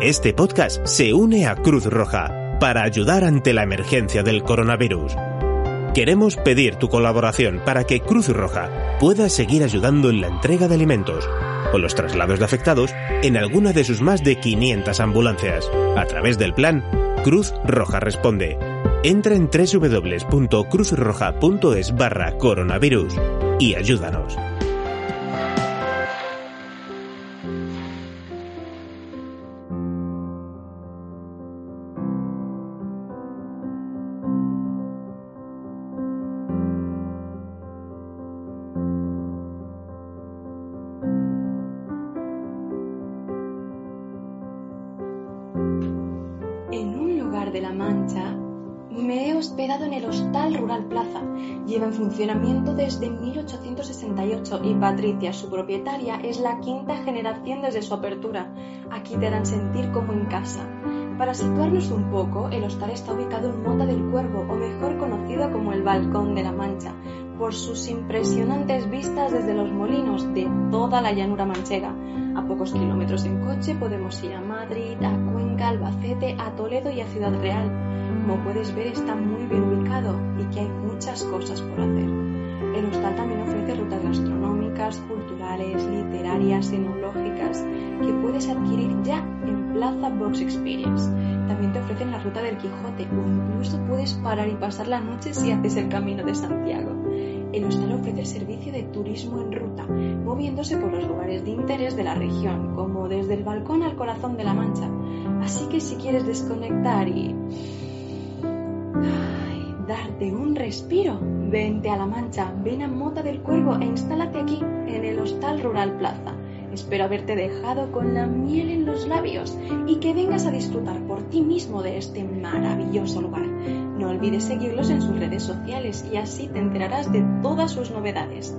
Este podcast se une a Cruz Roja para ayudar ante la emergencia del coronavirus. Queremos pedir tu colaboración para que Cruz Roja pueda seguir ayudando en la entrega de alimentos o los traslados de afectados en alguna de sus más de 500 ambulancias, a través del plan Cruz Roja Responde. Entra en www.cruzroja.es/coronavirus y ayúdanos. En un lugar de La Mancha, me he hospedado en el Hostal Rural Plaza. Lleva en funcionamiento desde 1868 y Patricia, su propietaria, es la quinta generación desde su apertura. Aquí te harán sentir como en casa. Para situarnos un poco, el hostal está ubicado en Mota del Cuervo, o mejor conocido como el Balcón de La Mancha, por sus impresionantes vistas desde los molinos de toda la llanura manchega. A pocos kilómetros en coche podemos ir a Madrid, a Cuenca, Albacete, a Toledo y a Ciudad Real. Como puedes ver, está muy bien ubicado y que hay muchas cosas por hacer. El hostal también ofrece rutas gastronómicas, culturales, literarias, enológicas, que puedes adquirir ya en Plaza Box Experience. También te ofrecen la ruta del Quijote o incluso puedes parar y pasar la noche si haces el Camino de Santiago. El hostal ofrece servicio de turismo en ruta, moviéndose por los lugares de interés de la región, como desde el balcón al corazón de La Mancha. Así que si quieres desconectar y darte un respiro, vente a La Mancha, ven a Mota del Cuervo e instálate aquí, en el Hostal Rural Plaza. Espero haberte dejado con la miel en los labios y que vengas a disfrutar por ti mismo de este maravilloso lugar. No olvides seguirlos en sus redes sociales y así te enterarás de todas sus novedades.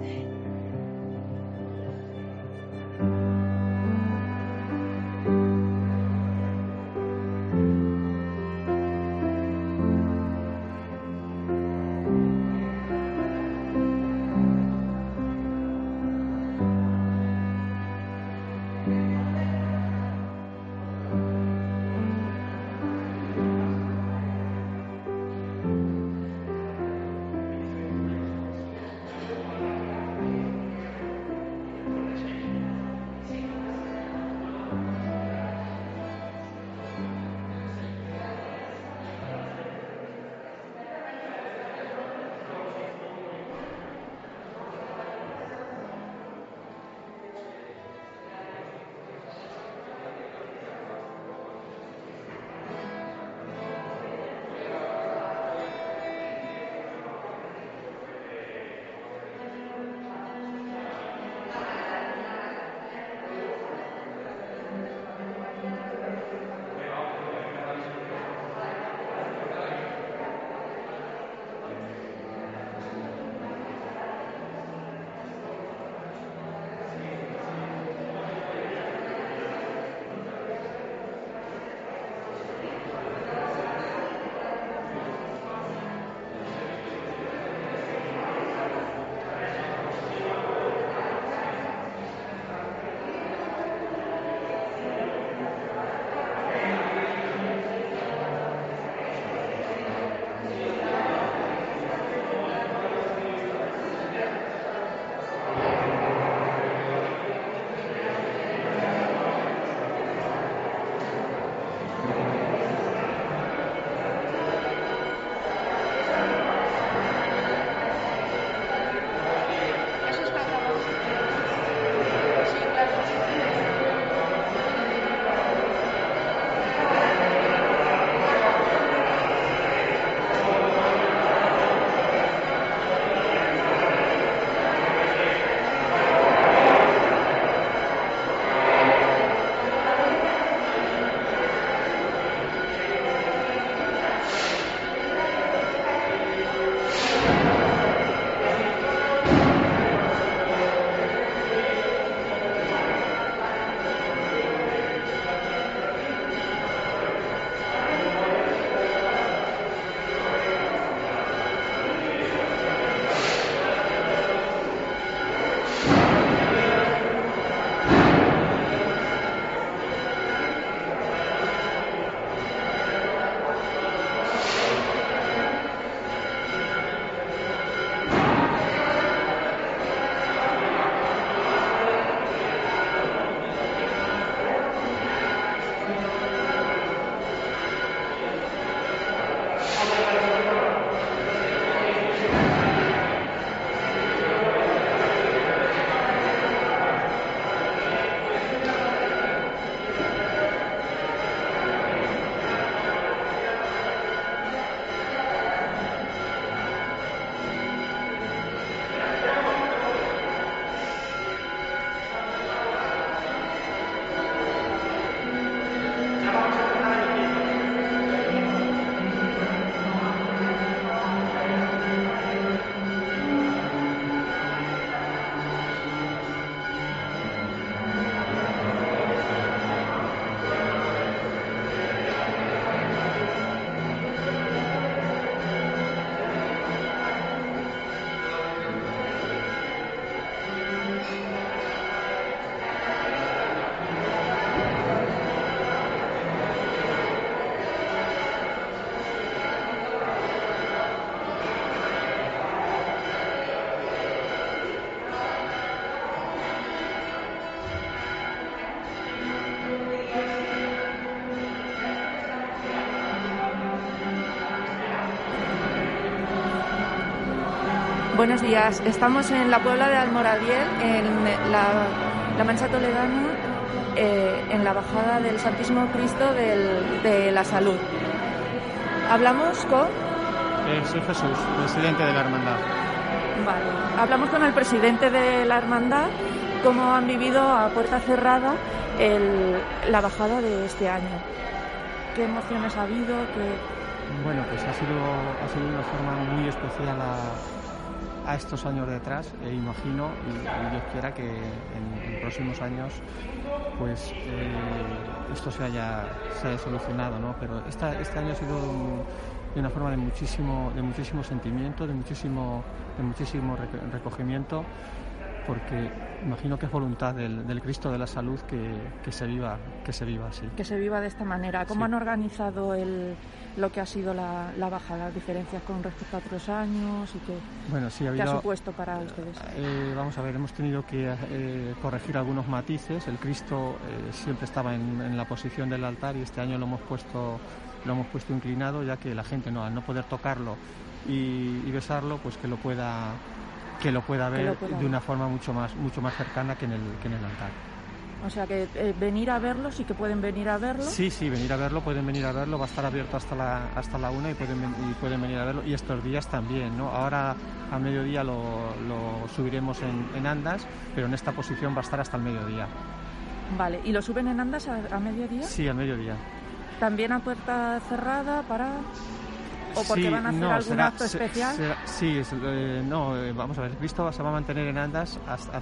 Buenos días, estamos en la Puebla de Almoradiel, en la Mancha Toledana, en la bajada del Santísimo Cristo de la Salud. Hablamos con... Soy Jesús, presidente de la hermandad. Vale, hablamos con el presidente de la hermandad. ¿Cómo han vivido a puerta cerrada la bajada de este año? ¿Qué emociones ha habido? Bueno, pues ha sido una forma muy especial a estos años de atrás, imagino, y Dios quiera que en próximos años pues esto se haya solucionado, ¿no? Pero este año ha sido de una forma de muchísimo sentimiento, de muchísimo recogimiento, porque imagino que es voluntad del Cristo de la Salud que se viva así. Que se viva de esta manera. ¿Cómo sí. Han organizado lo que ha sido la bajada? ¿Las diferencias con respecto a otros años? ¿Y qué ha supuesto para ustedes? Vamos a ver, hemos tenido que corregir algunos matices. El Cristo siempre estaba en la posición del altar y este año lo hemos puesto inclinado, ya que la gente al no poder tocarlo y besarlo, pues que lo pueda ver de una forma mucho más cercana que en el altar. O sea que venir a verlo, sí que pueden venir a verlo. Sí, pueden venir a verlo, va a estar abierto hasta la 1 y pueden venir a verlo, y estos días también, ¿no? Ahora a mediodía lo subiremos en andas, pero en esta posición va a estar hasta el mediodía. Vale, ¿y lo suben en andas a mediodía? Sí, a mediodía. ¿También a puerta cerrada ¿O porque van a hacer algún acto especial? Vamos a ver, Cristo se va a mantener en andas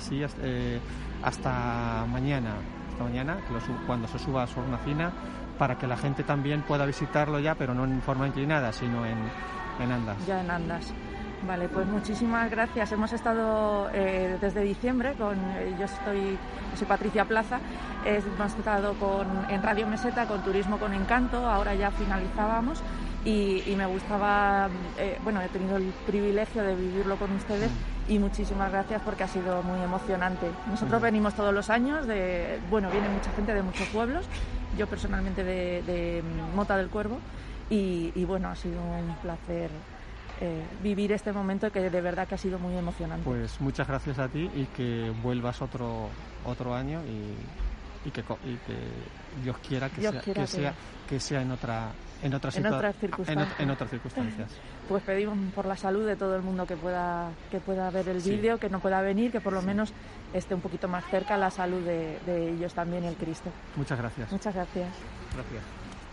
hasta mañana, cuando se suba a su horna fina, para que la gente también pueda visitarlo ya, pero no en forma inclinada, sino en andas. Ya en andas. Vale, pues muchísimas gracias. Hemos estado desde diciembre yo soy Patricia Plaza, hemos estado en Radio Meseta con Turismo con Encanto, ahora ya finalizábamos y me gustaba, he tenido el privilegio de vivirlo con ustedes y muchísimas gracias porque ha sido muy emocionante. Nosotros venimos todos los años, viene mucha gente de muchos pueblos, yo personalmente de Mota del Cuervo y ha sido un placer vivir este momento que de verdad que ha sido muy emocionante. Pues muchas gracias a ti y que vuelvas otro año y que Dios quiera que sea en otras circunstancias. Pues pedimos por la salud de todo el mundo que pueda ver el vídeo, que no pueda venir, que por lo menos esté un poquito más cerca la salud de ellos también, el Cristo. Muchas gracias. Muchas gracias. Gracias.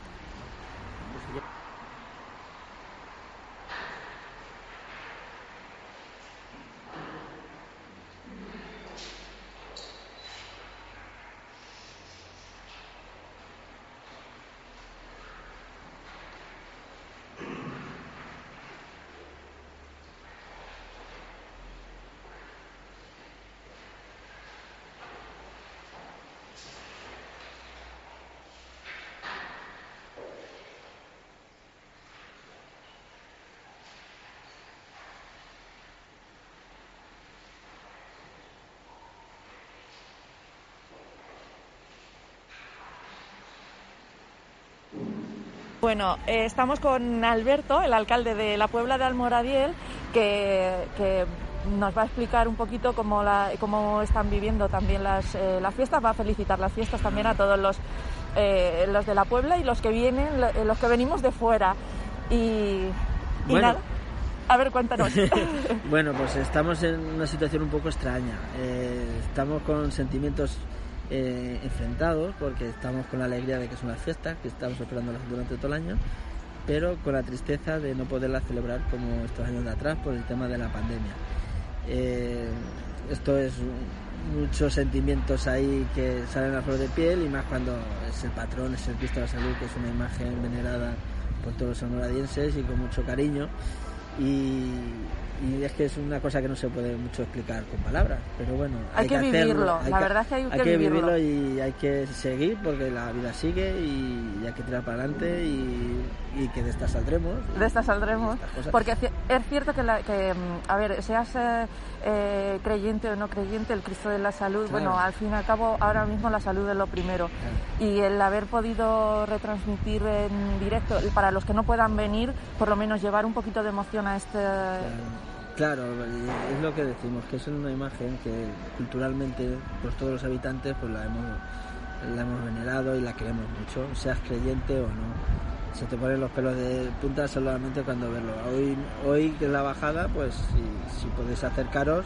Bueno, estamos con Alberto, el alcalde de la Puebla de Almoradiel, que nos va a explicar un poquito cómo están viviendo también las fiestas. Va a felicitar las fiestas también a todos los de la Puebla y los que venimos de fuera. Y nada, a ver, cuéntanos. Bueno, pues estamos en una situación un poco extraña. Estamos con sentimientos enfrentados, porque estamos con la alegría de que son las fiestas, que estamos esperándolas durante todo el año, pero con la tristeza de no poderlas celebrar como estos años de atrás por el tema de la pandemia. Esto es muchos sentimientos ahí que salen a flor de piel, y más cuando es el patrón, es el Cristo de la Salud, que es una imagen venerada por todos los almoradienses y con mucho cariño, y es que es una cosa que no se puede mucho explicar con palabras, pero bueno, hay que vivirlo, la verdad es que hay que vivirlo y hay que seguir, porque la vida sigue y hay que tirar para adelante y que de esta saldremos. Porque es cierto que a ver, seas creyente o no creyente, el Cristo de la Salud, claro. Bueno, al fin y al cabo ahora mismo la salud es lo primero, claro. Y el haber podido retransmitir en directo, para los que no puedan venir, por lo menos llevar un poquito de emoción a este... Claro. Claro, es lo que decimos, que es una imagen que culturalmente pues todos los habitantes pues la hemos venerado y la queremos mucho, seas creyente o no. Se te ponen los pelos de punta solamente cuando verlo. Hoy que es la bajada, pues si podéis acercaros,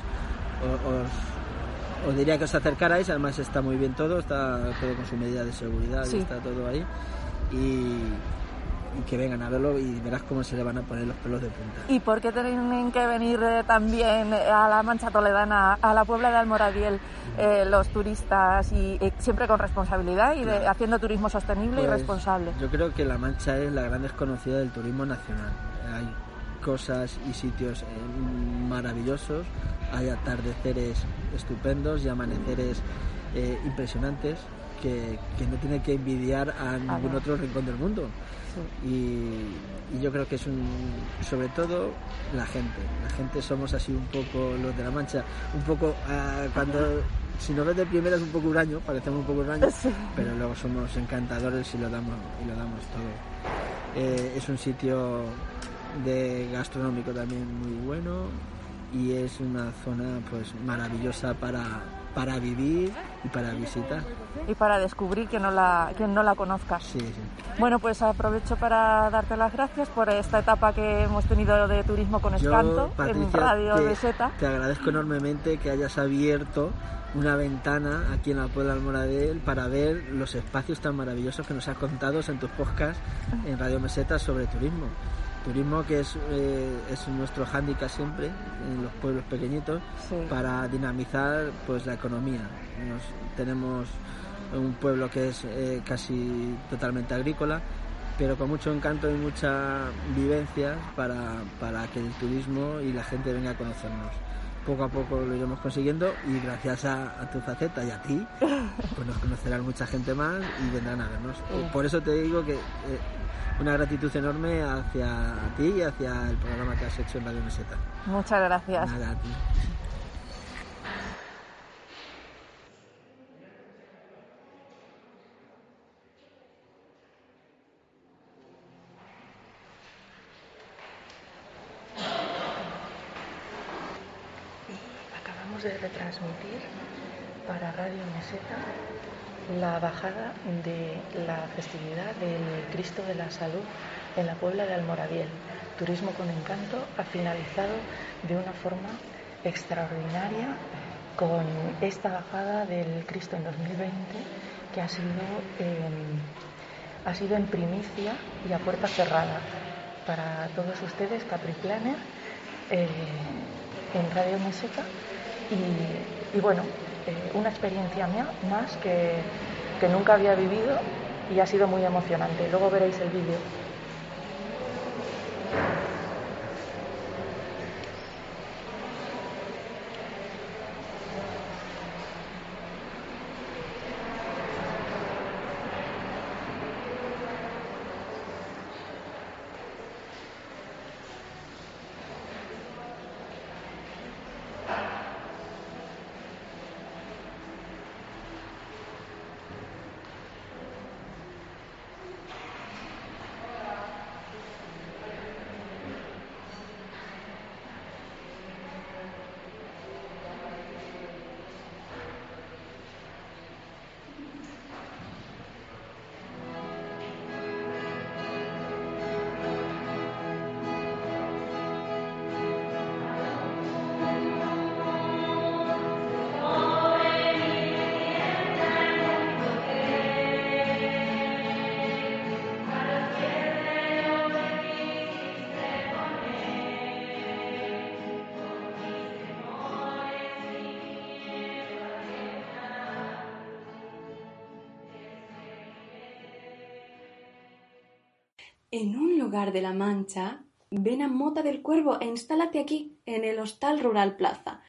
os diría que os acercarais. Además está muy bien todo, está todo con su medida de seguridad, sí. Y está todo ahí. Y que vengan a verlo y verás cómo se le van a poner los pelos de punta. ¿Y por qué tienen que venir también a la Mancha Toledana, a la Puebla de Almoradiel, los turistas, y siempre con responsabilidad y claro, haciendo turismo sostenible y responsable? Yo creo que la Mancha es la gran desconocida del turismo nacional. Hay cosas y sitios maravillosos, hay atardeceres estupendos y amaneceres impresionantes que no tiene que envidiar a ningún otro rincón del mundo. Sí. Y yo creo que es sobre todo la gente somos así un poco los de la Mancha, un poco cuando si nos ves de primera es un poco huraño, parecemos un poco huraño, sí, pero luego somos encantadores y lo damos todo. Es un sitio gastronómico también muy bueno y es una zona pues maravillosa para vivir y para visitar. Y para descubrir quien no la conozca. Sí, sí. Bueno, pues aprovecho para darte las gracias por esta etapa que hemos tenido de turismo con Escanto, Patricia, en Radio Meseta. Te agradezco enormemente que hayas abierto una ventana aquí en la Puebla de Almoradiel para ver los espacios tan maravillosos que nos has contado en tus podcasts en Radio Meseta sobre turismo. Turismo que es nuestro hándicap siempre en los pueblos pequeñitos, sí, para dinamizar pues la economía. Tenemos un pueblo que es casi totalmente agrícola, pero con mucho encanto y mucha vivencia para que el turismo y la gente venga a conocernos. Poco a poco lo iremos consiguiendo y gracias a tu faceta y a ti pues nos conocerán mucha gente más y vendrán a vernos. Sí. Por eso te digo que una gratitud enorme hacia ti y hacia el programa que has hecho en Radio Meseta. Muchas gracias. Nada, a ti. Acabamos de retransmitir para Radio Meseta la bajada de la festividad del Cristo de la Salud en la Puebla de Almoradiel. Turismo con Encanto ha finalizado de una forma extraordinaria con esta bajada del Cristo en 2020 que ha sido en primicia y a puerta cerrada para todos ustedes, Capriplanner, en Radio Meseta y bueno, una experiencia mía más que nunca había vivido y ha sido muy emocionante. Luego veréis el vídeo. En un lugar de la Mancha, ven a Mota del Cuervo e instálate aquí, en el Hostal Rural Plaza.